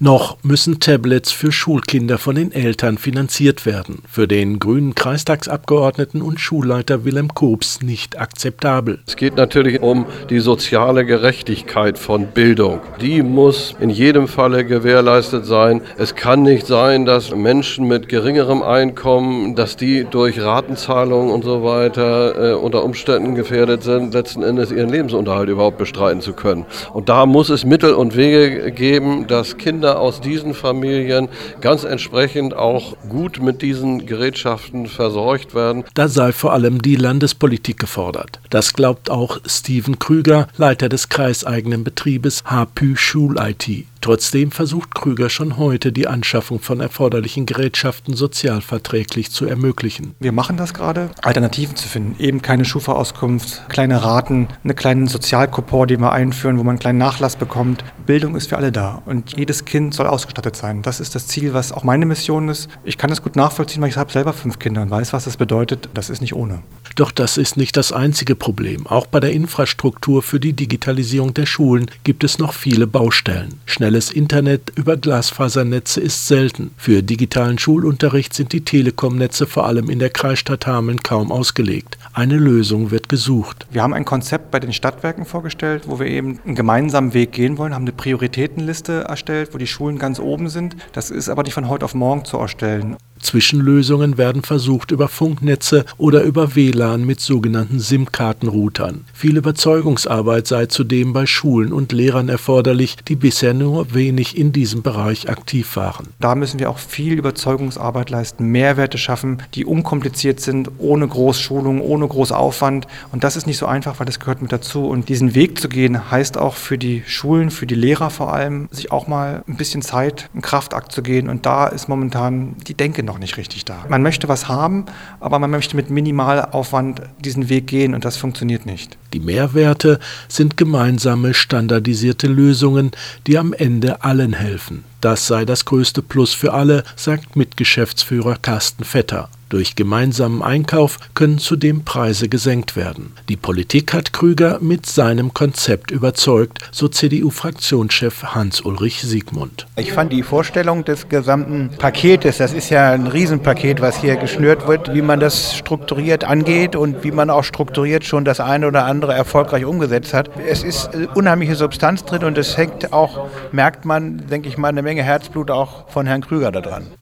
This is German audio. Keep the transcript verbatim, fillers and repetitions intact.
Noch müssen Tablets für Schulkinder von den Eltern finanziert werden. Für den grünen Kreistagsabgeordneten und Schulleiter Wilhelm Koops nicht akzeptabel. Es geht natürlich um die soziale Gerechtigkeit von Bildung. Die muss in jedem Falle gewährleistet sein. Es kann nicht sein, dass Menschen mit geringerem Einkommen, dass die durch Ratenzahlungen und so weiter äh, unter Umständen gefährdet sind, letzten Endes ihren Lebensunterhalt überhaupt bestreiten zu können. Und da muss es Mittel und Wege geben, dass Kinder aus diesen Familien ganz entsprechend auch gut mit diesen Gerätschaften versorgt werden. Da sei vor allem die Landespolitik gefordert. Das glaubt auch Steven Krüger, Leiter des kreiseigenen Betriebes H P Ü Schul-I T. Trotzdem versucht Krüger schon heute, die Anschaffung von erforderlichen Gerätschaften sozialverträglich zu ermöglichen. Wir machen das gerade, Alternativen zu finden. Eben keine Schufa-Auskunft, kleine Raten, einen kleinen Sozialcoupon, den wir einführen, wo man einen kleinen Nachlass bekommt. Bildung ist für alle da und jedes Kind soll ausgestattet sein. Das ist das Ziel, was auch meine Mission ist. Ich kann es gut nachvollziehen, weil ich habe selber fünf Kinder und weiß, was das bedeutet. Das ist nicht ohne. Doch das ist nicht das einzige Problem. Auch bei der Infrastruktur für die Digitalisierung der Schulen gibt es noch viele Baustellen. Schnelles Internet über Glasfasernetze ist selten. Für digitalen Schulunterricht sind die Telekom-Netze vor allem in der Kreisstadt Hameln kaum ausgelegt. Eine Lösung wird gesucht. Wir haben ein Konzept bei den Stadtwerken vorgestellt, wo wir eben einen gemeinsamen Weg gehen wollen, haben eine Prioritätenliste erstellt, wo die Schulen ganz oben sind. Das ist aber nicht von heute auf morgen zu erstellen. Zwischenlösungen werden versucht über Funknetze oder über W L A N mit sogenannten SIM-Kartenroutern. Viel Überzeugungsarbeit sei zudem bei Schulen und Lehrern erforderlich, die bisher nur wenig in diesem Bereich aktiv waren. Da müssen wir auch viel Überzeugungsarbeit leisten, Mehrwerte schaffen, die unkompliziert sind, ohne Großschulung, ohne Großaufwand. Und das ist nicht so einfach, weil das gehört mit dazu. Und diesen Weg zu gehen, heißt auch für die Schulen, für die Lehrer vor allem, sich auch mal ein bisschen Zeit, einen Kraftakt zu gehen. Und da ist momentan die Denke noch nicht richtig da. Man möchte was haben, aber man möchte mit Minimalaufwand diesen Weg gehen und das funktioniert nicht. Die Mehrwerte sind gemeinsame, standardisierte Lösungen, die am Ende allen helfen. Das sei das größte Plus für alle, sagt Mitgeschäftsführer Carsten Vetter. Durch gemeinsamen Einkauf können zudem Preise gesenkt werden. Die Politik hat Krüger mit seinem Konzept überzeugt, so C D U-Fraktionschef Hans-Ulrich Siegmund. Ich fand die Vorstellung des gesamten Paketes, das ist ja ein Riesenpaket, was hier geschnürt wird, wie man das strukturiert angeht und wie man auch strukturiert schon das eine oder andere erfolgreich umgesetzt hat. Es ist unheimliche Substanz drin und es hängt auch, merkt man, denke ich mal, eine Menge Herzblut auch von Herrn Krüger da dran.